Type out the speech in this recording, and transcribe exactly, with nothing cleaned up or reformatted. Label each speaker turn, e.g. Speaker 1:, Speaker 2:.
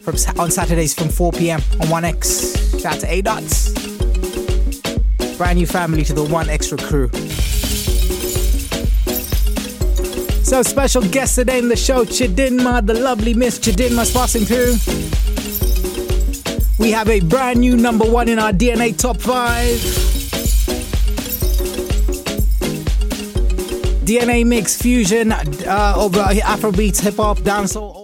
Speaker 1: from on Saturdays from four p.m. on one X. Shout out to A Dots. Brand new family to the One Extra crew. So special guest today in the show, Chidinma, the lovely Miss Chidinma's passing through. We have a brand new number one in our D N A top five. D N A mix fusion uh, of uh, Afrobeats, hip hop, dancehall.